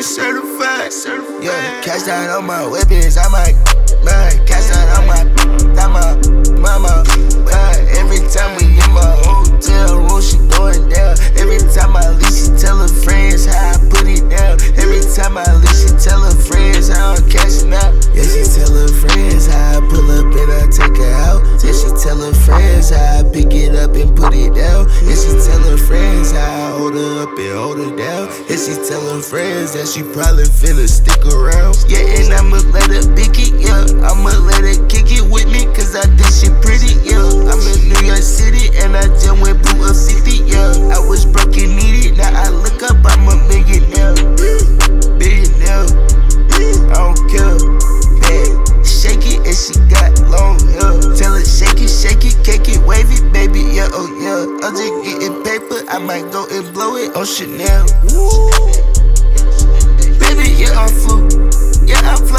certified. Yeah, cash out on my weapons, I might cash out on my mama. Every time we in my hotel room, she throwing down. Every time I leave, she tell her friends how I put it down. Every time I leave, she tell her friends how I'm cashing out. Yeah, she tell her friends how I pull up and I take her out. Yeah, she tell her friends how I pick it up and put it down. Yeah, she tell her friends how I hold her up and hold her down. Yeah, she tell her friends that she probably finna stick around. Yeah, and I'ma let her pick it, yeah. I'ma let her kick it with me, cause I think she pretty, yeah. I'm in New York City and I just went blue up 50, yeah. I was broke and needy, now I look up, I'm a millionaire. Billionaire, I don't care. Bad, shake it and she got long hair. Tell her shake it, cake it, wave it, baby, yeah, oh yeah. I'm just getting paper, I might go and blow it on Chanel. Baby, yeah, I'm flu, yeah, I'm